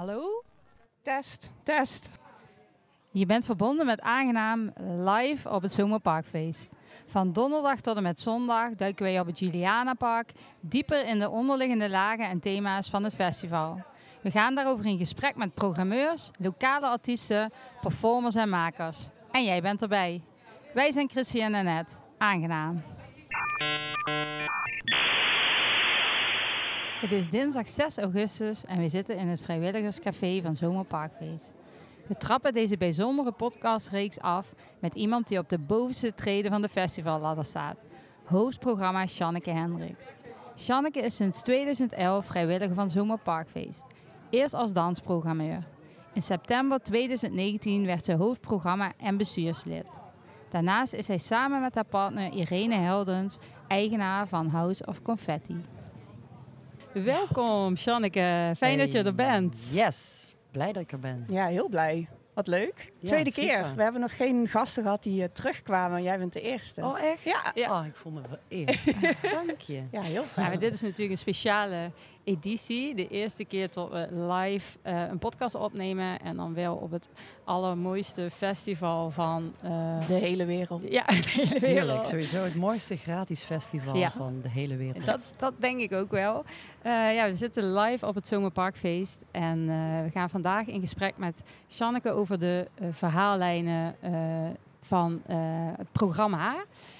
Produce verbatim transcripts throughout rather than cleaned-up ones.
Hallo? Test, test. Je bent verbonden met Aangenaam live op het Zomerparkfeest. Van donderdag tot en met zondag duiken wij op het Julianapark dieper in de onderliggende lagen en thema's van het festival. We gaan daarover in gesprek met programmeurs, lokale artiesten, performers en makers. En jij bent erbij. Wij zijn Christian en Annette. Aangenaam. Het is dinsdag zes augustus en we zitten in het vrijwilligerscafé van Zomerparkfeest. We trappen deze bijzondere podcastreeks af met iemand die op de bovenste trede van de festivalladder staat. Hoofdprogramma Sjanneke Hendricks. Sjanneke is sinds tweeduizend elf vrijwilliger van Zomerparkfeest. Eerst als dansprogrammeur. In september tweeduizend negentien werd ze hoofdprogramma en bestuurslid. Daarnaast is zij samen met haar partner Irene Heldens eigenaar van House of Confetti. Welkom, Sjanneke. Fijn hey. dat je er bent. Yes, blij dat ik er ben. Ja, heel blij. Wat leuk. Ja, Tweede super. keer. We hebben nog geen gasten gehad die uh, terugkwamen. Jij bent de eerste. Oh, echt? Ja. ja. Oh, ik voel me vereerd. Dank je. Ja, heel Ja, fijn. maar dit is natuurlijk een speciale editie. De eerste keer dat we live uh, een podcast opnemen. En dan wel op het allermooiste festival van... Uh... De hele wereld. Ja, de hele Tuurlijk, wereld. sowieso het mooiste gratis festival Ja. van de hele wereld. Dat, dat denk ik ook wel. Uh, ja, we zitten live op het Zomerparkfeest. En uh, we gaan vandaag in gesprek met Sjanneke over de uh, verhaallijnen uh, van uh, het programma.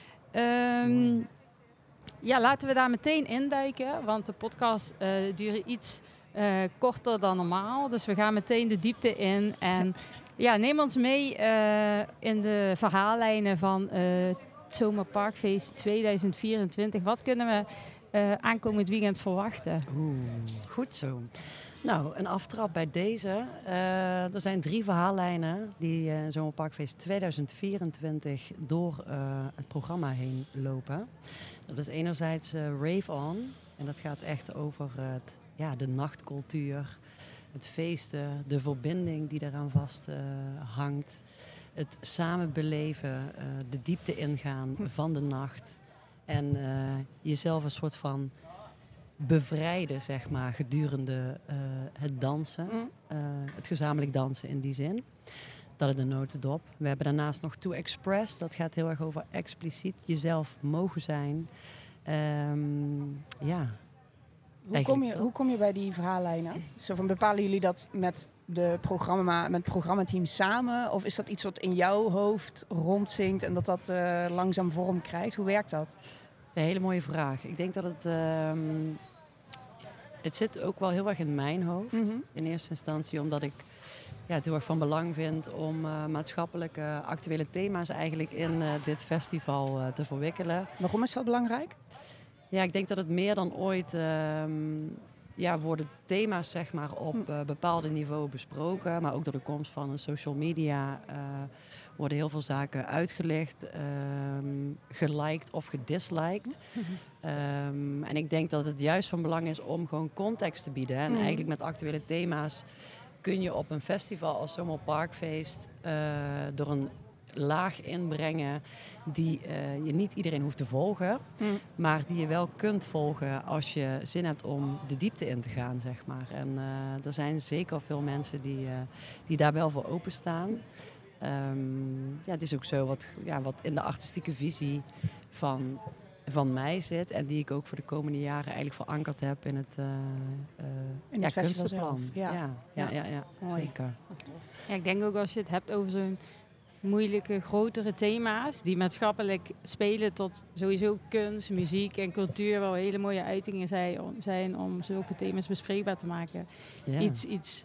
Um, ja, laten we daar meteen induiken. Want de podcast uh, duurt iets uh, korter dan normaal. Dus we gaan meteen de diepte in. En ja, neem ons mee uh, in de verhaallijnen van uh, het Zomerparkfeest tweeduizend vierentwintig. Wat kunnen we uh, aankomend weekend verwachten? Oeh, goed zo. Nou, een aftrap bij deze. Uh, er zijn drie verhaallijnen die uh, Zomerparkfeest tweeduizend vierentwintig door uh, het programma heen lopen. Dat is enerzijds uh, Rave On. En dat gaat echt over uh, het, ja, de nachtcultuur, het feesten, de verbinding die daaraan vast uh, hangt. Het samen beleven, uh, de diepte ingaan van de nacht. En uh, jezelf een soort van bevrijden, zeg maar, gedurende uh, het dansen. Mm. Uh, het gezamenlijk dansen in die zin. Dat is de notendop. We hebben daarnaast nog To Express. Dat gaat heel erg over expliciet jezelf mogen zijn. Um, ja. Hoe kom, je, hoe kom je bij die verhaallijnen? Zo van, bepalen jullie dat met de programma, met het programmateam samen? Of is dat iets wat in jouw hoofd rondzinkt en dat dat uh, langzaam vorm krijgt? Hoe werkt dat? Een hele mooie vraag. Ik denk dat het... Um, het zit ook wel heel erg in mijn hoofd. Mm-hmm. In eerste instantie omdat ik ja, het heel erg van belang vind om uh, maatschappelijke actuele thema's eigenlijk in uh, dit festival uh, te verwikkelen. Waarom is dat belangrijk? Ja, ik denk dat het meer dan ooit... Um, ja, worden thema's zeg maar, op uh, bepaalde niveau besproken. Maar ook door de komst van een social media uh, worden heel veel zaken uitgelicht, um, geliked of gedisliked. Um, en ik denk dat het juist van belang is om gewoon context te bieden. En eigenlijk met actuele thema's kun je op een festival als Zomerparkfeest uh, door een laag inbrengen die uh, je niet iedereen hoeft te volgen, mm. maar die je wel kunt volgen als je zin hebt om de diepte in te gaan, zeg maar. En uh, er zijn zeker veel mensen die, uh, die daar wel voor openstaan. Um, ja, het is ook zo wat, ja, wat in de artistieke visie van, van mij zit en die ik ook voor de komende jaren eigenlijk verankerd heb in het, uh, uh, in ja, het kunstenplan. Ja. Ja, ja, ja, ja, ja zeker. Ja, ik denk ook als je het hebt over zo'n moeilijke, grotere thema's die maatschappelijk spelen tot sowieso kunst, muziek en cultuur wel hele mooie uitingen zijn om zulke thema's bespreekbaar te maken. Ja. Iets, iets,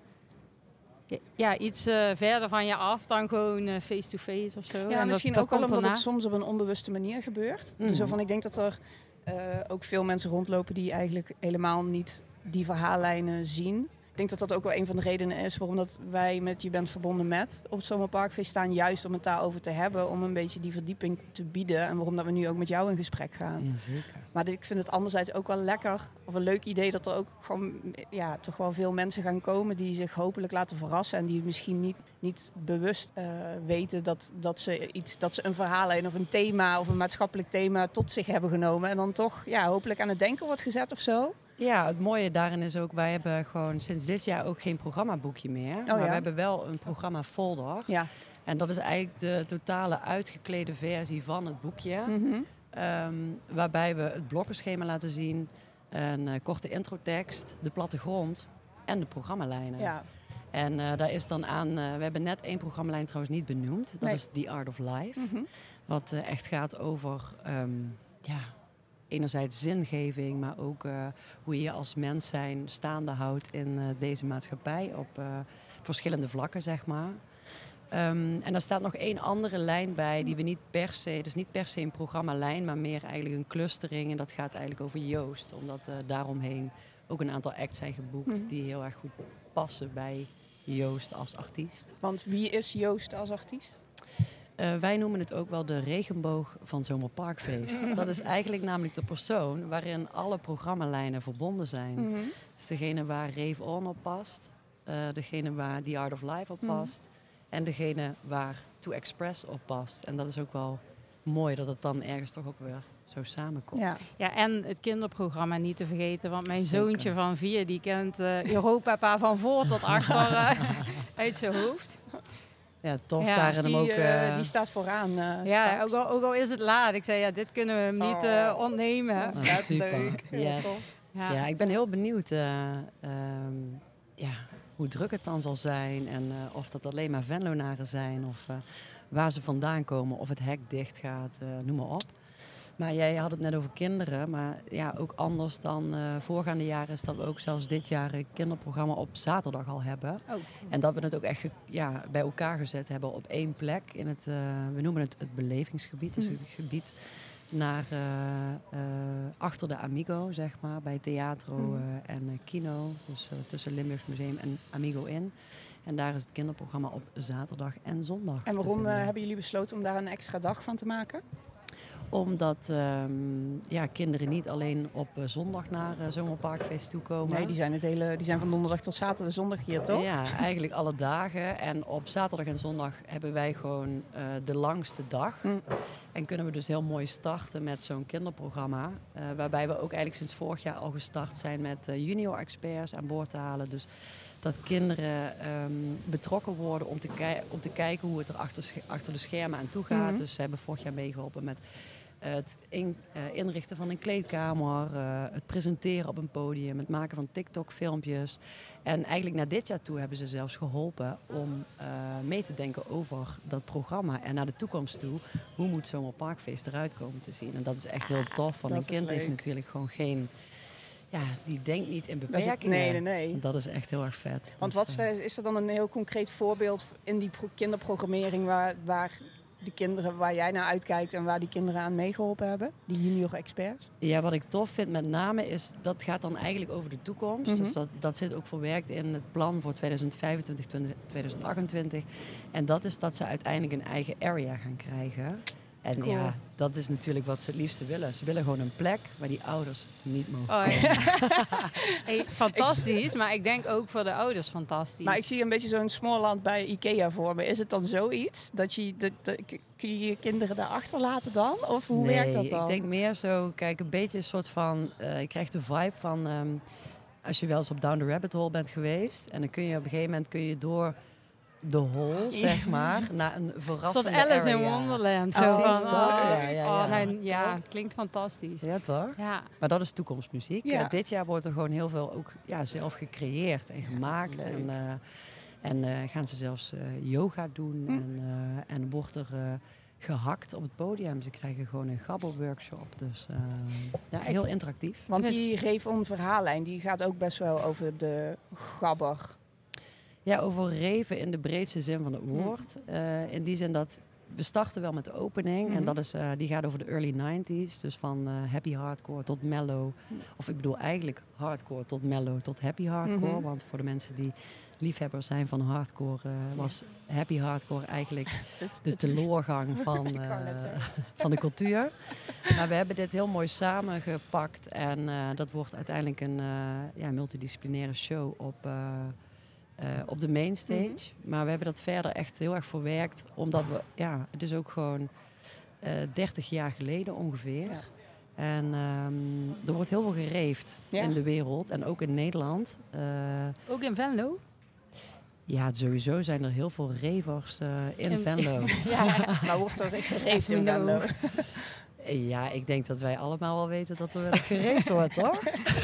ja, iets uh, verder van je af dan gewoon uh, face-to-face of zo. Ja, en misschien dat, ook dat wel omdat daarna. het soms op een onbewuste manier gebeurt. Mm. Dus van, ik denk dat er uh, ook veel mensen rondlopen die eigenlijk helemaal niet die verhaallijnen zien. Ik denk dat dat ook wel een van de redenen is waarom dat wij met Je Bent Verbonden Met op het Zomerparkfeest staan. Juist om het daarover te hebben, om een beetje die verdieping te bieden. En waarom dat we nu ook met jou in gesprek gaan. Ja, zeker. Maar ik vind het anderzijds ook wel lekker, of een leuk idee dat er ook gewoon, ja, toch wel veel mensen gaan komen die zich hopelijk laten verrassen. En die misschien niet, niet bewust uh, weten dat, dat, ze iets, dat ze een verhaallijn of een thema of een maatschappelijk thema tot zich hebben genomen. En dan toch ja, hopelijk aan het denken wordt gezet of zo. Ja, het mooie daarin is ook, wij hebben gewoon sinds dit jaar ook geen programmaboekje meer. Oh, maar ja? we hebben wel een programmafolder. Ja. En dat is eigenlijk de totale uitgeklede versie van het boekje. Mm-hmm. Um, waarbij we het blokkenschema laten zien, een uh, korte introtekst, de plattegrond en de programmalijnen. Ja. En uh, daar is dan aan, uh, we hebben net één programmalijn trouwens niet benoemd. Dat Nee. is The Art of Life. Mm-hmm. Wat uh, echt gaat over, um, ja, enerzijds zingeving, maar ook uh, hoe je je als mens zijn staande houdt in uh, deze maatschappij op uh, verschillende vlakken, zeg maar. Um, en daar staat nog één andere lijn bij die we niet per se, het is niet per se een programmalijn, maar meer eigenlijk een clustering. En dat gaat eigenlijk over Joost, omdat uh, daaromheen ook een aantal acts zijn geboekt mm-hmm. die heel erg goed passen bij Joost als artiest. Want wie is Joost als artiest? Uh, wij noemen het ook wel de regenboog van Zomerparkfeest. Dat is eigenlijk namelijk de persoon waarin alle programmalijnen verbonden zijn. Mm-hmm. Dat is degene waar Rave On op past, uh, degene waar The Art of Life op past. Mm-hmm. En degene waar To Express op past. En dat is ook wel mooi dat het dan ergens toch ook weer zo samenkomt. Ja, ja en het kinderprogramma niet te vergeten. Want mijn Zeker. zoontje van vier, die kent uh, Europa van voor tot achter uh, uit zijn hoofd. Ja, tof. Ja, daar dus hem die, ook, uh, uh, die staat vooraan. Uh, ja, ook al, ook al is het laat. Ik zei, ja, dit kunnen we hem niet uh, ontnemen. Oh, Vet super. leuk. Heel Yes. tof. Ja. ja, ik ben heel benieuwd uh, um, ja, hoe druk het dan zal zijn. En uh, of dat alleen maar Venlonaren zijn. Of uh, waar ze vandaan komen. Of het hek dicht gaat. Uh, noem maar op. Maar jij had het net over kinderen. Maar ja, ook anders dan uh, voorgaande jaren is dat we ook zelfs dit jaar een kinderprogramma op zaterdag al hebben. Oh. En dat we het ook echt ge- ja, bij elkaar gezet hebben op één plek. In het, uh, we noemen het het belevingsgebied. Dus het gebied naar uh, uh, achter de Amigo, zeg maar. Bij Theatro uh, en uh, Kino. Dus uh, tussen Limburgs Museum en Amigo in. En daar is het kinderprogramma op zaterdag en zondag. En waarom uh, hebben jullie besloten om daar een extra dag van te maken? Omdat um, ja, kinderen niet alleen op uh, zondag naar uh, Zomerparkfeest toe komen. Nee, die zijn, het hele, die zijn van donderdag tot zaterdag, zondag hier, toch? Ja, eigenlijk alle dagen. En op zaterdag en zondag hebben wij gewoon uh, de langste dag. Mm. En kunnen we dus heel mooi starten met zo'n kinderprogramma. Uh, waarbij we ook eigenlijk sinds vorig jaar al gestart zijn met uh, junior experts aan boord te halen. Dus dat kinderen um, betrokken worden om te, ki- om te kijken hoe het er achter, sch- achter de schermen aan toe gaat. Mm-hmm. Dus ze hebben vorig jaar meegeholpen met het in, uh, inrichten van een kleedkamer, uh, het presenteren op een podium, het maken van TikTok-filmpjes. En eigenlijk naar dit jaar toe hebben ze zelfs geholpen om uh, mee te denken over dat programma. En naar de toekomst toe, hoe moet Zomerparkfeest eruit komen te zien? En dat is echt heel tof, want dat een kind leuk. heeft natuurlijk gewoon geen... Ja, die denkt niet in beperkingen. Dat is, nee, nee, nee. Dat is echt heel erg vet. Want dus, wat is, is er dan een heel concreet voorbeeld in die pro- kinderprogrammering waar, waar de kinderen, waar jij naar uitkijkt en waar die kinderen aan meegeholpen hebben? Die junior experts? Ja, wat ik tof vind met name is, dat gaat dan eigenlijk over de toekomst. Mm-hmm. Dus dat, dat zit ook verwerkt in het plan voor twintig vijfentwintig, twintig achtentwintig. En dat is dat ze uiteindelijk een eigen area gaan krijgen. En cool. Ja, dat is natuurlijk wat ze het liefste willen. Ze willen gewoon een plek waar die ouders niet mogen oh, komen. Ja. Hey, fantastisch, maar ik denk ook voor de ouders fantastisch. Maar ik zie een beetje zo'n smoorland bij Ikea voor me. Is het dan zoiets? Dat je, dat, dat, kun je je kinderen daar achterlaten dan? Of hoe nee, werkt dat dan? Ik denk meer zo, kijk, een beetje een soort van... Uh, ik krijg de vibe van... Um, als je wel eens op Down the Rabbit Hole bent geweest... en dan kun je op een gegeven moment kun je door... de hol, zeg maar, naar een verrassende area. Alice in area. Wonderland. Oh, zo van, dat? oh, Ja, ja, ja. Oh, nou, ja, klinkt fantastisch. Ja, toch? Ja. Maar dat is toekomstmuziek. Ja. Uh, dit jaar wordt er gewoon heel veel ook ja, zelf gecreëerd en gemaakt. Ja, en uh, en uh, gaan ze zelfs uh, yoga doen. Hm. En, uh, en wordt er uh, gehakt op het podium. Ze krijgen gewoon een gabber-workshop. Dus uh, ja, heel interactief. Want die Rave On verhaallijn, die gaat ook best wel over de gabber. Ja, over reven in de breedste zin van het woord. Uh, in die zin dat we starten wel met de opening. Mm-hmm. En dat is, uh, die gaat over de early nineties. Dus van uh, happy hardcore tot mellow. Of ik bedoel eigenlijk hardcore tot mellow tot happy hardcore. Mm-hmm. Want voor de mensen die liefhebbers zijn van hardcore... Uh, was happy hardcore eigenlijk de teloorgang van, uh, van de cultuur. Maar we hebben dit heel mooi samengepakt. En uh, dat wordt uiteindelijk een uh, ja, multidisciplinaire show op... Uh, Uh, op de mainstage. Mm-hmm. Maar we hebben dat verder echt heel erg verwerkt. Omdat we, ja, het is ook gewoon uh, dertig jaar geleden ongeveer. En um, er wordt heel veel gereefd ja. in de wereld en ook in Nederland. Uh, ook in Venlo? Ja, sowieso zijn er heel veel ravers uh, in, in Venlo. ja, maar wordt er gereefd in Venlo? Ja, ik denk dat wij allemaal wel weten dat er wel eens gereefd wordt, toch?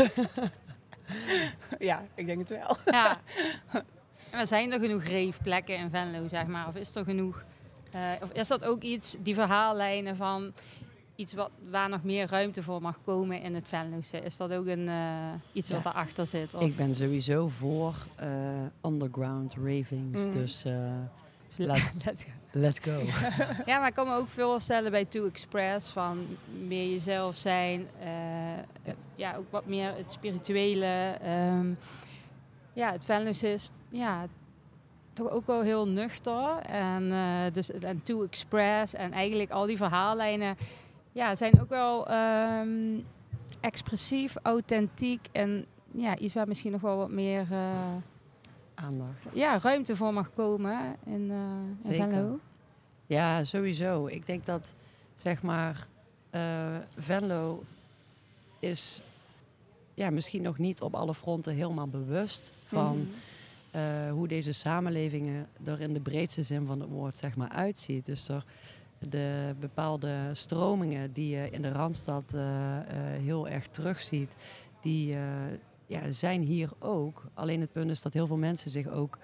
Ja, ik denk het wel. Ja. En zijn er genoeg reefplekken in Venlo, zeg maar? Of is er genoeg... Uh, of is dat ook iets, die verhaallijnen van iets wat, waar nog meer ruimte voor mag komen in het Venlose? Is dat ook een, uh, iets ja. wat daarachter zit? Of? Ik ben sowieso voor uh, underground ravings, mm. dus uh, let, let's go. Let's go. Ja, maar ik kan me ook voorstellen bij Too Express van meer jezelf zijn. Uh, ja. ja, ook wat meer het spirituele. Um, ja, het Venlose is ja, toch ook wel heel nuchter. En, uh, dus, en Too Express en eigenlijk al die verhaallijnen ja, zijn ook wel um, expressief, authentiek en ja, iets waar misschien nog wel wat meer uh, aandacht. Ja, ruimte voor mag komen in, uh, in Venlo. Ja, sowieso. Ik denk dat zeg maar uh, Venlo is ja, misschien nog niet op alle fronten helemaal bewust van mm. uh, hoe deze samenlevingen er in de breedste zin van het woord zeg maar uitziet. Dus er de bepaalde stromingen die je in de Randstad uh, uh, heel erg terugziet, die uh, ja, zijn hier ook. Alleen het punt is dat heel veel mensen zich ook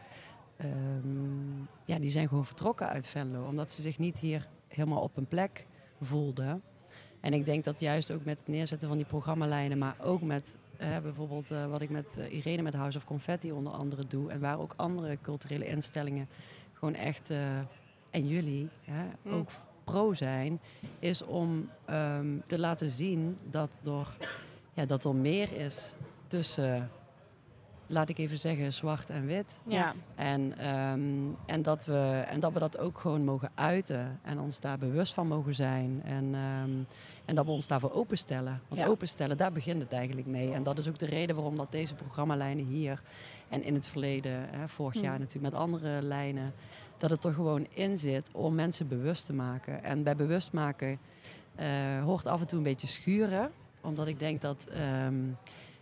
um, ja, die zijn gewoon vertrokken uit Venlo, omdat ze zich niet hier helemaal op een plek voelden. En ik denk dat juist ook met het neerzetten van die programmalijnen, maar ook met uh, bijvoorbeeld uh, wat ik met uh, Irene met House of Confetti onder andere doe, en waar ook andere culturele instellingen gewoon echt, uh, en jullie, hè, mm. ook pro zijn, is om um, te laten zien dat er, ja, dat er meer is tussen, laat ik even zeggen, zwart en wit. Ja. En, um, en, dat we, en dat we dat ook gewoon mogen uiten en ons daar bewust van mogen zijn. En, um, en dat we ons daarvoor openstellen. Want ja. openstellen, daar begint het eigenlijk mee. En dat is ook de reden waarom dat deze programmalijnen hier en in het verleden, hè, vorig hmm. jaar natuurlijk met andere lijnen, dat het er gewoon in zit om mensen bewust te maken. En bij bewust maken uh, hoort af en toe een beetje schuren. Omdat ik denk dat um,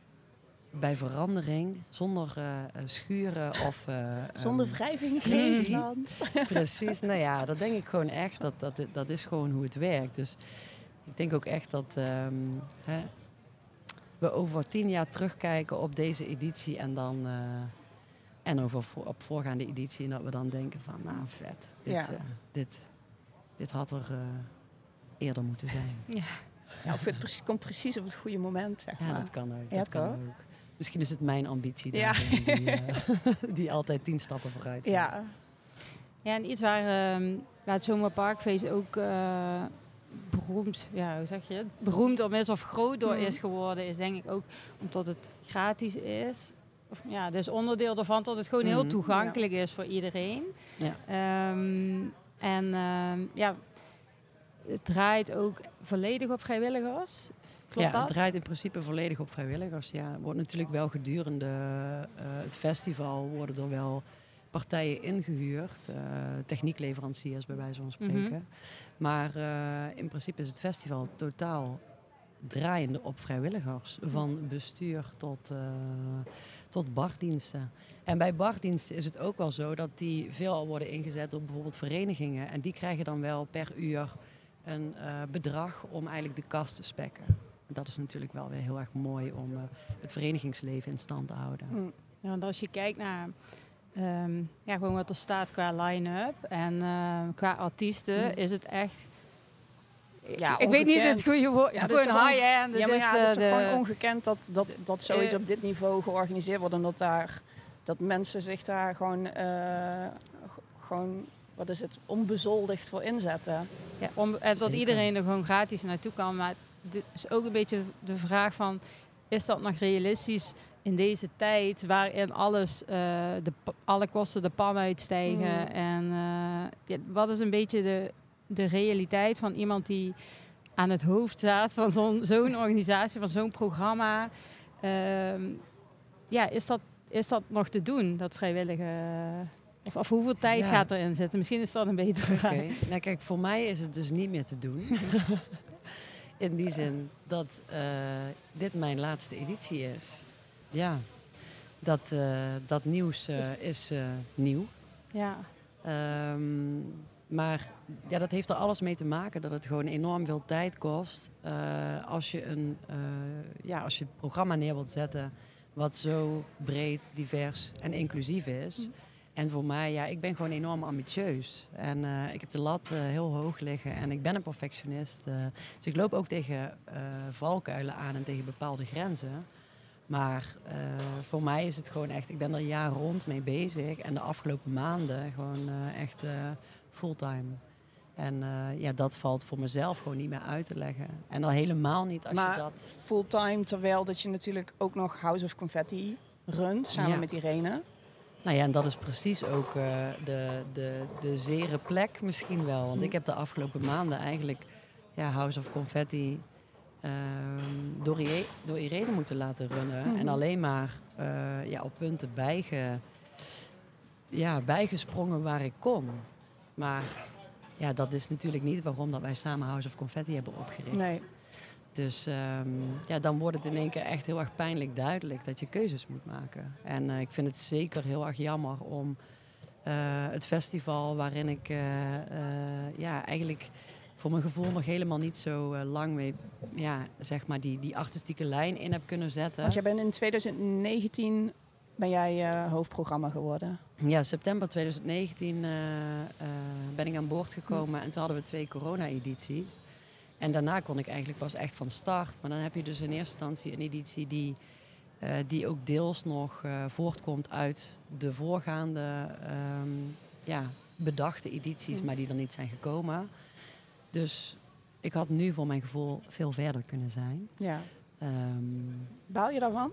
bij verandering, zonder uh, schuren of... Uh, zonder um, wrijving geen land. Precies, nou ja, dat denk ik gewoon echt. Dat, dat, dat is gewoon hoe het werkt. Dus ik denk ook echt dat um, hè, we over tien jaar terugkijken op deze editie en dan... Uh, En over op voorgaande editie. En dat we dan denken van, nou vet. Dit, ja. uh, dit, dit had er uh, eerder moeten zijn. Ja, ja of het pre- komt precies op het goede moment, zeg maar. Ja, dat kan ook. Ja, dat kan ook. Misschien is het mijn ambitie ja. daarin, die, uh, die altijd tien stappen vooruit gaat. Ja. Ja, en iets waar, um, waar het Zomerparkfeest ook uh, beroemd, ja, hoe zeg je het? Beroemd om is of groot door mm. is geworden, is denk ik ook omdat het gratis is. Of, ja, dus onderdeel daarvan dat het gewoon heel mm-hmm. toegankelijk ja. is voor iedereen. Ja. Um, en um, ja, het draait ook volledig op vrijwilligers. Klopt ja, dat? Het draait in principe volledig op vrijwilligers. Ja, het wordt natuurlijk wel gedurende uh, het festival worden er wel partijen ingehuurd. Uh, techniekleveranciers bij wijze van spreken. Mm-hmm. Maar uh, in principe is het festival totaal draaiende op vrijwilligers. Van bestuur tot... Uh, tot bardiensten. En bij bardiensten is het ook wel zo dat die veelal worden ingezet door bijvoorbeeld verenigingen. En die krijgen dan wel per uur een uh, bedrag om eigenlijk de kast te spekken. Dat is natuurlijk wel weer heel erg mooi om uh, het verenigingsleven in stand te houden. Mm. Ja, want als je kijkt naar um, ja, gewoon wat er staat qua line-up en uh, qua artiesten, mm. is het echt... Ja, ik weet niet het goede woord. Ja, dus gewoon high-end. Ja, maar ja, het is de, gewoon ongekend dat, dat, dat zoiets uh, op dit niveau georganiseerd wordt. En dat, daar, dat mensen zich daar gewoon, uh, gewoon, wat is het, onbezoldigd voor inzetten. Ja, om, en dat iedereen er gewoon gratis naartoe kan. Maar dit is ook een beetje de vraag van, is dat nog realistisch in deze tijd waarin alles, uh, de, alle kosten de pan uitstijgen? Mm. En uh, ja, wat is een beetje de... de realiteit van iemand die aan het hoofd staat van zo'n, zo'n organisatie, van zo'n programma. Uh, ja, is dat, is dat nog te doen, dat vrijwillige... Of, of hoeveel tijd ja. gaat erin zitten? Misschien is dat een betere vraag. Okay. Nou kijk, voor mij is het dus niet meer te doen. In die zin dat uh, dit mijn laatste editie is. Ja, dat, uh, dat nieuws uh, is uh, nieuw. Ja. Um, maar ja, dat heeft er alles mee te maken dat het gewoon enorm veel tijd kost. Uh, als je een uh, ja, als je het programma neer wilt zetten wat zo breed, divers en inclusief is. Mm. En voor mij, ja, ik ben gewoon enorm ambitieus. En uh, ik heb de lat uh, heel hoog liggen en ik ben een perfectionist. Uh, dus ik loop ook tegen uh, valkuilen aan en tegen bepaalde grenzen. Maar uh, voor mij is het gewoon echt, ik ben er jaar rond mee bezig. En de afgelopen maanden gewoon uh, echt uh, fulltime. En uh, ja, dat valt voor mezelf gewoon niet meer uit te leggen. En al helemaal niet als maar je dat... fulltime, terwijl dat je natuurlijk ook nog House of Confetti runt, samen ja. met Irene. Nou ja, en dat is precies ook uh, de, de, de zere plek misschien wel. Want ik heb de afgelopen maanden eigenlijk ja, House of Confetti uh, door, I- door Irene moeten laten runnen. Mm-hmm. En alleen maar uh, ja, op punten bijge, ja, bijgesprongen waar ik kon. Maar ja, dat is natuurlijk niet waarom dat wij samen House of Confetti hebben opgericht. Nee. Dus um, ja, dan wordt het in één keer echt heel erg pijnlijk duidelijk dat je keuzes moet maken. En uh, ik vind het zeker heel erg jammer om uh, het festival waarin ik uh, uh, ja, eigenlijk voor mijn gevoel nog helemaal niet zo uh, lang mee, ja, zeg maar die, die artistieke lijn in heb kunnen zetten. Want jij bent in twintig negentien ben jij uh, hoofdprogramma geworden. Ja, september twintig negentien uh, uh, ben ik aan boord gekomen hm. en toen hadden we twee corona-edities. En daarna kon ik eigenlijk pas echt van start. Maar dan heb je dus in eerste instantie een editie die, uh, die ook deels nog uh, voortkomt uit de voorgaande um, ja, bedachte edities, mm. maar die er niet zijn gekomen. Dus ik had nu voor mijn gevoel veel verder kunnen zijn. Ja. Um, Baal je daarvan?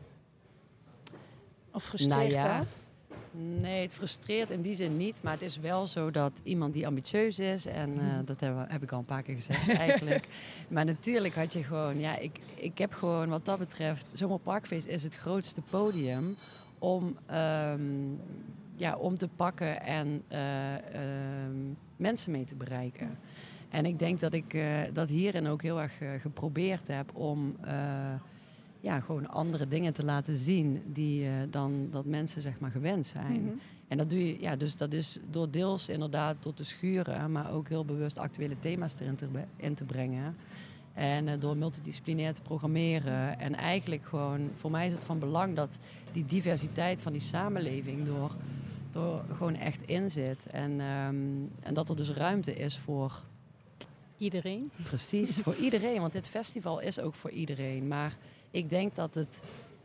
Of frustreert nou ja, dat? Nee, het frustreert in die zin niet. Maar het is wel zo dat iemand die ambitieus is... en uh, dat heb, heb ik al een paar keer gezegd eigenlijk. Maar natuurlijk had je gewoon... Ja, ik, ik heb gewoon wat dat betreft... Zomerparkfeest is het grootste podium... om, um, ja, om te pakken en uh, uh, mensen mee te bereiken. En ik denk dat ik uh, dat hierin ook heel erg uh, geprobeerd heb om... Uh, ja, gewoon andere dingen te laten zien die uh, dan dat mensen zeg maar gewend zijn. Mm-hmm. En dat doe je, ja, dus dat is door deels inderdaad door te schuren, maar ook heel bewust actuele thema's erin te, in te brengen. En uh, door multidisciplinair te programmeren. En eigenlijk gewoon, voor mij is het van belang dat die diversiteit van die samenleving door, door gewoon echt in zit. En, um, en dat er dus ruimte is voor... Iedereen. Precies, voor iedereen. Want dit festival is ook voor iedereen. Maar ik denk dat het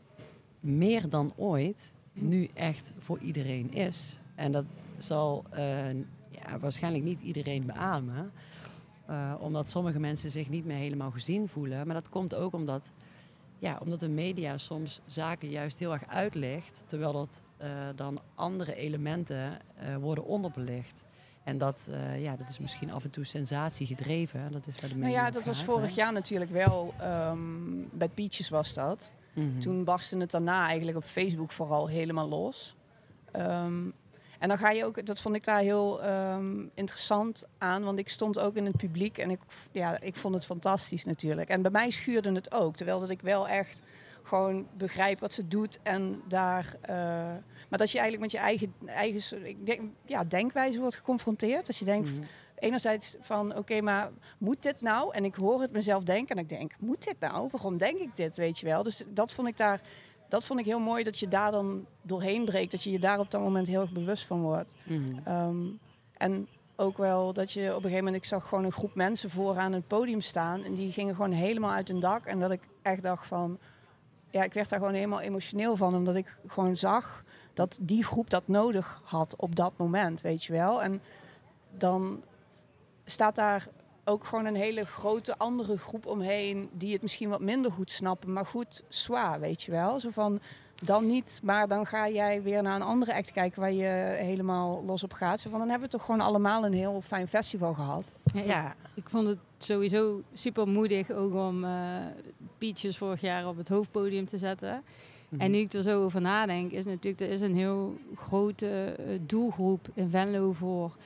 meer dan ooit nu echt voor iedereen is. En dat zal uh, ja, waarschijnlijk niet iedereen beamen. Uh, omdat sommige mensen zich niet meer helemaal gezien voelen. Maar dat komt ook omdat, ja, omdat de media soms zaken juist heel erg uitlegt. Terwijl dat uh, dan andere elementen uh, worden onderbelicht. En dat, uh, ja, dat is misschien af en toe sensatie gedreven. Dat is waar de media nou ja, dat gaat, was vorig hè? jaar natuurlijk wel. Um, bij Peaches was dat. Mm-hmm. Toen barstte het daarna eigenlijk op Facebook vooral helemaal los. Um, en dan ga je ook, dat vond ik daar heel um, interessant aan. Want ik stond ook in het publiek en ik, ja, ik vond het fantastisch natuurlijk. En bij mij schuurde het ook. Terwijl dat ik wel echt gewoon begrijp wat ze doet en daar... Uh, maar dat je eigenlijk met je eigen, eigen ik denk, ja, denkwijze wordt geconfronteerd. Als je denkt, mm-hmm. enerzijds van, oké, okay, maar moet dit nou? En ik hoor het mezelf denken en ik denk, moet dit nou? Waarom denk ik dit, weet je wel? Dus dat vond ik daar, dat vond ik heel mooi, dat je daar dan doorheen breekt. Dat je je daar op dat moment heel erg bewust van wordt. Mm-hmm. Um, en ook wel dat je op een gegeven moment, ik zag gewoon een groep mensen vooraan het podium staan. En die gingen gewoon helemaal uit hun dak. En dat ik echt dacht van, ja, ik werd daar gewoon helemaal emotioneel van. Omdat ik gewoon zag dat die groep dat nodig had op dat moment, weet je wel. En dan staat daar ook gewoon een hele grote andere groep omheen die het misschien wat minder goed snappen, maar goed, zwaar, weet je wel. Zo van, dan niet, maar dan ga jij weer naar een andere act kijken waar je helemaal los op gaat. Zo van, dan hebben we toch gewoon allemaal een heel fijn festival gehad. Ja, ja. Ik, ik vond het sowieso super moedig ook om uh, Peaches vorig jaar op het hoofdpodium te zetten. Mm-hmm. En nu ik er zo over nadenk, is natuurlijk, er is een heel grote uh, doelgroep in Venlo voor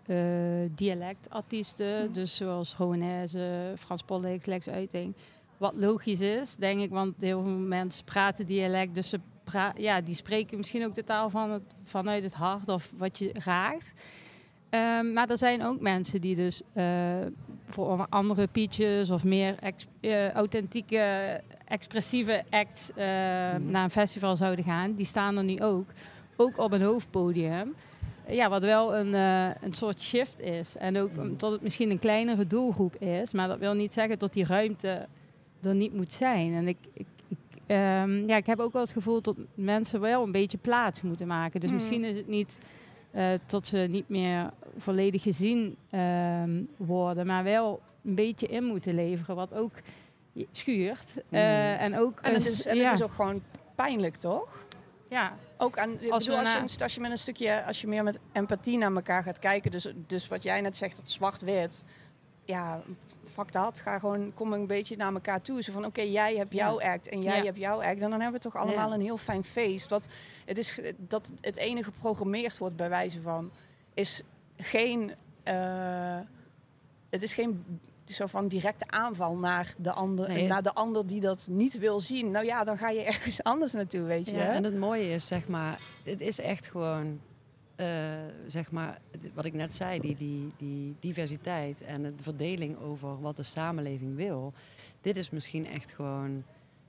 uh, dialectartiesten. Mm. Dus zoals Rowanese, Frans Pollux, Lex Uiting. Wat logisch is, denk ik, want heel veel mensen praten dialect. Dus ze pra- ja, die spreken misschien ook de taal van het, vanuit het hart of wat je raakt. Um, maar er zijn ook mensen die dus uh, voor andere pitches of meer ex- uh, authentieke, expressieve acts uh, mm. naar een festival zouden gaan. Die staan er nu ook. Ook op een hoofdpodium. Ja, wat wel een, uh, een soort shift is. En ook um, tot het misschien een kleinere doelgroep is. Maar dat wil niet zeggen dat die ruimte er niet moet zijn. En ik, ik, ik, um, ja, ik heb ook wel het gevoel dat mensen wel een beetje plaats moeten maken. Dus mm. misschien is het niet uh, tot ze niet meer volledig gezien um, worden. Maar wel een beetje in moeten leveren. Wat ook schuurt. Mm. Uh, en ook, en het is, is, en ja. het is ook gewoon pijnlijk, toch? Ja. Ook aan, als, bedoel, als, na- je, als je met een stukje, als je meer met empathie naar elkaar gaat kijken, dus, dus wat jij net zegt, dat zwart-wit, ja, fuck dat, ga gewoon, kom een beetje naar elkaar toe. Zo van, oké, okay, jij hebt jouw ja. act en jij ja. hebt jouw act, en dan hebben we toch allemaal ja. een heel fijn feest. Wat het is dat het enige geprogrammeerd wordt bij wijze van, is geen, uh, het is geen zo van directe aanval naar de ander, nee, naar de ander die dat niet wil zien. Nou ja, dan ga je ergens anders naartoe, weet je. Ja, hè? En het mooie is, zeg maar, het is echt gewoon, uh, zeg maar, wat ik net zei, die, die, die diversiteit en de verdeling over wat de samenleving wil. Dit is misschien echt gewoon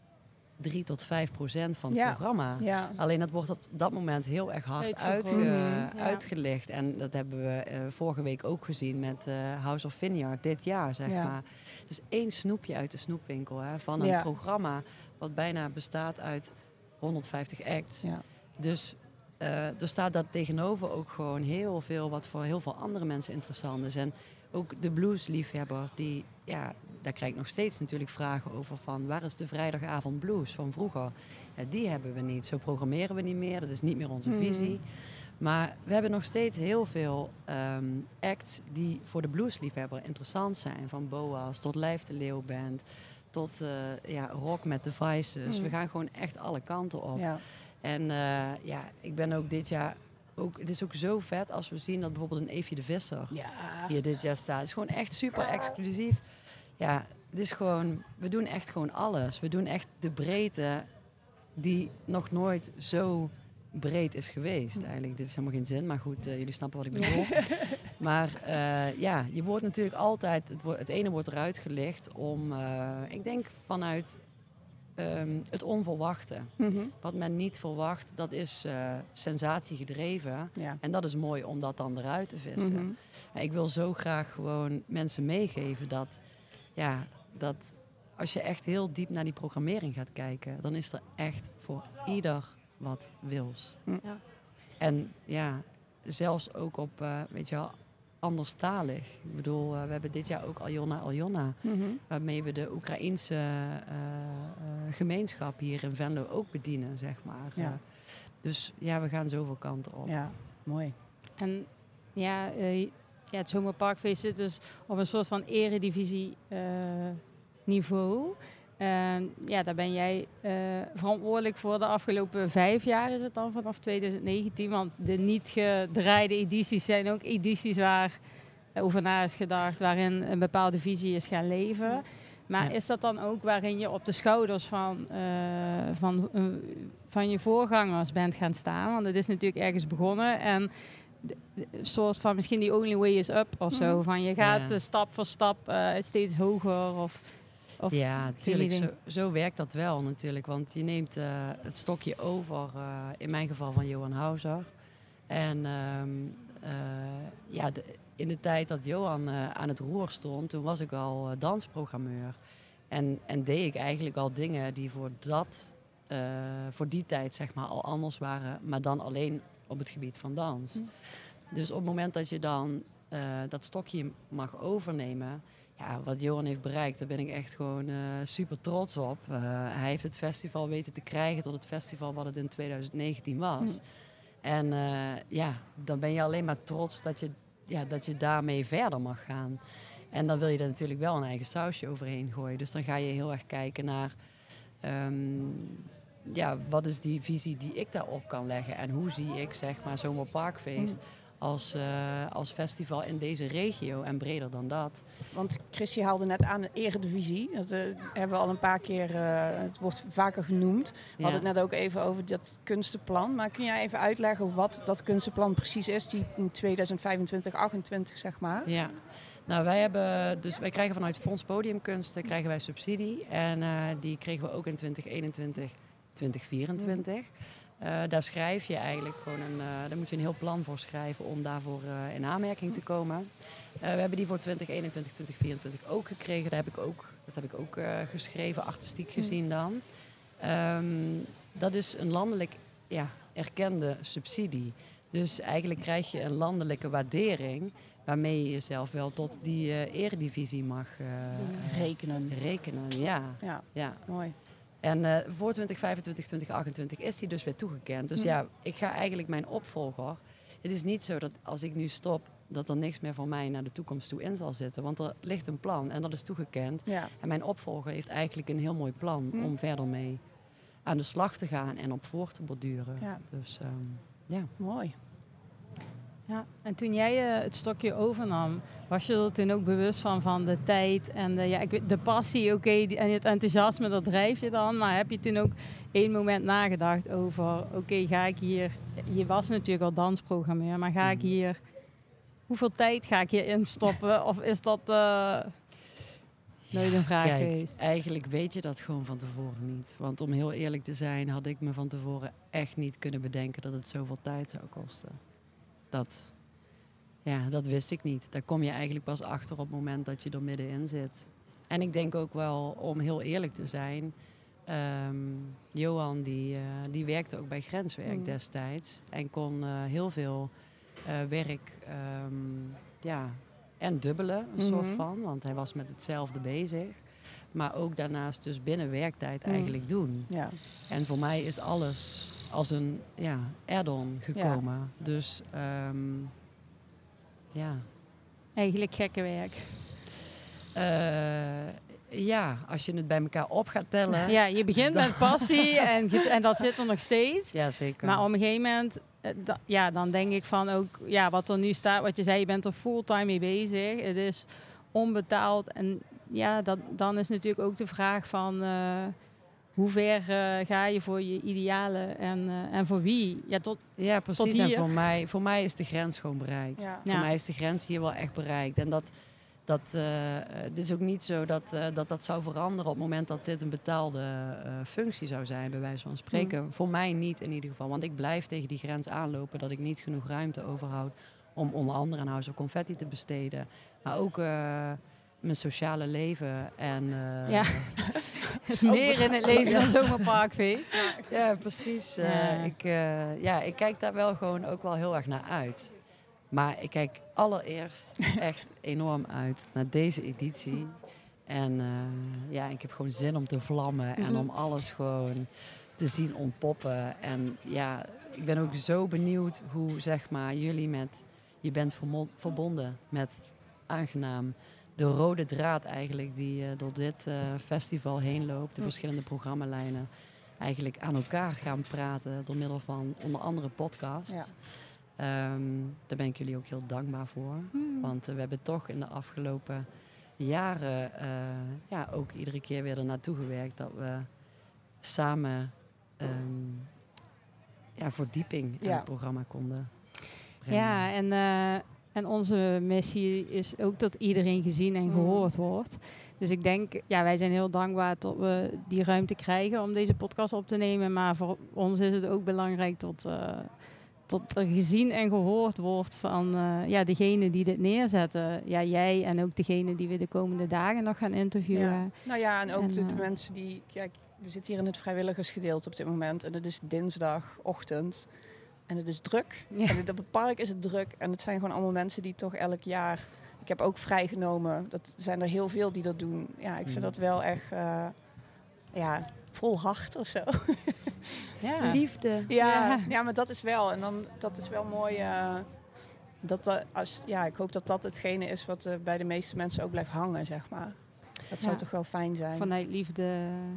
drie tot vijf procent van het ja. programma. Ja. Alleen dat wordt op dat moment heel erg hard uitge, ja. uitgelicht. En dat hebben we uh, vorige week ook gezien met uh, House of Vineyard dit jaar, zeg ja. maar. Dus één snoepje uit de snoepwinkel, hè, van een ja. programma wat bijna bestaat uit honderdvijftig acts. Ja. Dus uh, er staat dat tegenover ook gewoon heel veel wat voor heel veel andere mensen interessant is. En ook de bluesliefhebber, die, ja, daar krijg ik nog steeds natuurlijk vragen over van, waar is de vrijdagavond blues van vroeger? Ja, die hebben we niet. Zo programmeren we niet meer. Dat is niet meer onze visie. Mm. Maar we hebben nog steeds heel veel um, acts die voor de bluesliefhebber interessant zijn. Van Boas tot Lijf de Leeuw Band tot uh, ja, rock met de Vices. Mm. We gaan gewoon echt alle kanten op. Ja. En uh, ja, ik ben ook dit jaar... Ook, het is ook zo vet als we zien dat bijvoorbeeld een Eefje de Visser ja. hier dit jaar staat. Het is gewoon echt super exclusief. Ja, het is gewoon, we doen echt gewoon alles. We doen echt de breedte die nog nooit zo breed is geweest. Eigenlijk, dit is helemaal geen zin, maar goed, uh, jullie snappen wat ik bedoel. Maar uh, ja, je wordt natuurlijk altijd, het, wo- het ene wordt eruit gelicht om, uh, ik denk vanuit um, het onverwachte. Mm-hmm. Wat men niet verwacht, dat is uh, sensatiegedreven. Ja. En dat is mooi om dat dan eruit te vissen. Mm-hmm. Ik wil zo graag gewoon mensen meegeven dat, ja, dat als je echt heel diep naar die programmering gaat kijken, dan is er echt voor ieder wat wils. Ja. En ja, zelfs ook op, uh, weet je wel, anderstalig. Ik bedoel, uh, we hebben dit jaar ook Aljona Aljona, mm-hmm. waarmee we de Oekraïense uh, uh, gemeenschap hier in Venlo ook bedienen, zeg maar. Ja. Uh, dus ja, we gaan zoveel kanten op. Ja, mooi. En ja, uh, ja het Zomerparkfeest zit dus op een soort van eredivisie uh, niveau. Uh, ja, daar ben jij uh, verantwoordelijk voor de afgelopen vijf jaar is het dan, vanaf twintig negentien. Want de niet gedraaide edities zijn ook edities waar over na is gedacht, waarin een bepaalde visie is gaan leven. Maar ja. is dat dan ook waarin je op de schouders van, uh, van, uh, van je voorgangers bent gaan staan? Want het is natuurlijk ergens begonnen en een soort van misschien die only way is up of zo. Mm. Van je gaat ja. uh, stap voor stap uh, steeds hoger of... Of ja, natuurlijk. Zo, zo werkt dat wel natuurlijk. Want je neemt uh, het stokje over, uh, in mijn geval van Johan Hauser. En um, uh, ja, de, in de tijd dat Johan uh, aan het roer stond, toen was ik al uh, dansprogrammeur. En, en deed ik eigenlijk al dingen die voor, dat, uh, voor die tijd zeg maar, al anders waren. Maar dan alleen op het gebied van dans. Mm. Dus op het moment dat je dan uh, dat stokje mag overnemen... Ja, wat Johan heeft bereikt, daar ben ik echt gewoon uh, super trots op. Uh, hij heeft het festival weten te krijgen tot het festival wat het in twintig negentien was. Mm. En uh, ja, dan ben je alleen maar trots dat je, ja, dat je daarmee verder mag gaan. En dan wil je er natuurlijk wel een eigen sausje overheen gooien. Dus dan ga je heel erg kijken naar... Um, ja, wat is die visie die ik daarop kan leggen? En hoe zie ik, zeg maar, Zomerparkfeest... Mm. als, uh, als festival in deze regio en breder dan dat. Want Chrissy haalde net aan de eredivisie. Dat uh, hebben we al een paar keer, uh, het wordt vaker genoemd. We ja. hadden het net ook even over dat kunstenplan. Maar kun jij even uitleggen wat dat kunstenplan precies is, die in tweeduizend vijfentwintig, achtentwintig zeg maar? Ja, nou wij hebben, dus wij krijgen vanuit Fonds Podiumkunsten krijgen wij subsidie. En uh, die kregen we ook in twintig eenentwintig, twintig vierentwintig. Mm. Uh, daar schrijf je eigenlijk gewoon een, uh, daar moet je een heel plan voor schrijven om daarvoor uh, in aanmerking te komen. Uh, we hebben die voor twintig eenentwintig, twintig vierentwintig ook gekregen. Daar heb ik ook, dat heb ik ook uh, geschreven, artistiek gezien dan. Um, dat is een landelijk ja, erkende subsidie. Dus eigenlijk krijg je een landelijke waardering waarmee je jezelf wel tot die uh, eredivisie mag uh, rekenen. rekenen. Ja. Ja, ja. Mooi. En uh, voor twintig vijfentwintig, twintig achtentwintig is die dus weer toegekend. Dus hm. ja, ik ga eigenlijk mijn opvolger. Het is niet zo dat als ik nu stop, dat er niks meer van mij naar de toekomst toe in zal zitten. Want er ligt een plan en dat is toegekend. Ja. En mijn opvolger heeft eigenlijk een heel mooi plan hm. om verder mee aan de slag te gaan en op voor te borduren. Ja. Dus um, ja. Mooi. Ja, en toen jij uh, het stokje overnam, was je er toen ook bewust van, van de tijd en de, ja, ik, de passie, oké, okay, en het enthousiasme, dat drijf je dan. Maar heb je toen ook één moment nagedacht over, oké, okay, ga ik hier, je was natuurlijk al dansprogrammeur, maar ga ik hier, hoeveel tijd ga ik hierin stoppen? Of is dat uh, nooit een vraag Kijk, geweest? Eigenlijk weet je dat gewoon van tevoren niet. Want om heel eerlijk te zijn, had ik me van tevoren echt niet kunnen bedenken dat het zoveel tijd zou kosten. Dat, ja, dat wist ik niet. Daar kom je eigenlijk pas achter op het moment dat je er middenin zit. En ik denk ook wel, om heel eerlijk te zijn, um, Johan die, uh, die werkte ook bij Grenswerk mm. destijds. En kon uh, heel veel uh, werk um, ja, en dubbelen, een mm-hmm. soort van. Want hij was met hetzelfde bezig. Maar ook daarnaast dus binnen werktijd mm. eigenlijk doen. Ja. En voor mij is alles als een ja, add-on gekomen. Ja. Dus um, ja. Eigenlijk gekke werk. Uh, ja, als je het bij elkaar op gaat tellen. Ja, je begint met passie en, en dat zit er nog steeds. Ja, zeker. Maar op een gegeven moment, uh, da, ja, dan denk ik van ook, ja, wat er nu staat, wat je zei, je bent er fulltime mee bezig. Het is onbetaald. En ja, dat, dan is natuurlijk ook de vraag van Uh, hoe ver uh, ga je voor je idealen en, uh, en voor wie? Ja, tot, ja precies. Tot hier. En voor mij, voor mij is de grens gewoon bereikt. Ja. Voor ja. mij is de grens hier wel echt bereikt. En dat, dat, uh, het is ook niet zo dat, uh, dat dat zou veranderen op het moment dat dit een betaalde uh, functie zou zijn, bij wijze van spreken. Mm. Voor mij niet in ieder geval. Want ik blijf tegen die grens aanlopen dat ik niet genoeg ruimte overhoud om onder andere aan House of Confetti te besteden. Maar ook Uh, mijn sociale leven en uh, ja, is meer in het leven dan Zomerparkfeest. Ja, ja precies. Uh, ja. Ik, uh, ja, ik kijk daar wel gewoon ook wel heel erg naar uit. Maar ik kijk allereerst echt enorm uit naar deze editie. En uh, ja, ik heb gewoon zin om te vlammen mm-hmm. en om alles gewoon te zien ontpoppen. En ja, ik ben ook zo benieuwd hoe zeg maar jullie met je bent vermo- verbonden met aangenaam. De rode draad eigenlijk die uh, door dit uh, festival heen loopt. De verschillende programmalijnen eigenlijk aan elkaar gaan praten door middel van onder andere podcasts. Ja. Um, daar ben ik jullie ook heel dankbaar voor. Mm. Want uh, we hebben toch in de afgelopen jaren uh, ja, ook iedere keer weer er naartoe gewerkt dat we samen um, ja, verdieping ja. in het programma konden brengen. Ja, en Uh En onze missie is ook dat iedereen gezien en gehoord wordt. Dus ik denk, ja, wij zijn heel dankbaar dat we die ruimte krijgen om deze podcast op te nemen. Maar voor ons is het ook belangrijk dat, uh, dat er gezien en gehoord wordt van uh, ja, degene die dit neerzetten. Ja, jij en ook degene die we de komende dagen nog gaan interviewen. Ja. Nou ja, en ook en, de, de uh, mensen die, kijk, we zitten hier in het vrijwilligersgedeelte op dit moment. En het is dinsdagochtend. En het is druk. Ja. En op het park is het druk. En het zijn gewoon allemaal mensen die toch elk jaar... Ik heb ook vrijgenomen. Dat zijn er heel veel die dat doen. Ja, ik vind mm. dat wel echt uh, ja, vol hart of zo. Ja. Liefde. Ja, ja. ja, maar dat is wel. En dan, dat is wel mooi. Uh, dat, uh, als, ja, ik hoop dat dat hetgene is wat uh, bij de meeste mensen ook blijft hangen, zeg maar. Dat zou ja. toch wel fijn zijn. Vanuit liefde...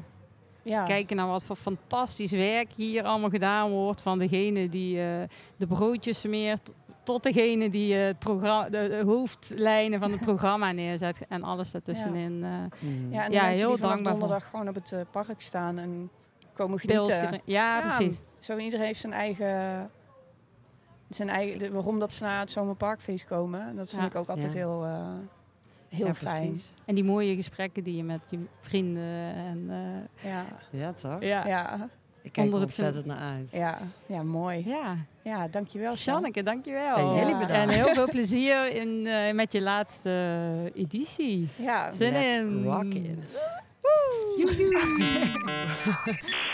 Ja. Kijken naar wat voor fantastisch werk hier allemaal gedaan wordt. Van degene die uh, de broodjes smeert tot degene die het programma, de, de hoofdlijnen van het programma neerzet en alles ertussenin. Ja, uh, Mm. Ja, en de Ja, mensen heel die vanaf dankbaar donderdag gewoon op het uh, park staan en komen pils. genieten. Ja, Ja, precies. Zo iedereen heeft zijn eigen... Zijn eigen de, waarom dat ze naar het Zomerparkfeest komen. Dat vind Ja. ik ook altijd Ja. heel, uh, heel Ja, fijn. precies. En die mooie gesprekken die je met je vrienden en uh, Ja, Ja, toch? ja. ja, Ik kijk er Onder het ontzettend naar uit. ja, ja, mooi. ja. Ja, dankjewel, Sjan. Sjanneke, dankjewel. En jullie bedankt. En heel veel plezier in, uh, met je laatste editie. Ja, Zin Let's in. rock it. Woe!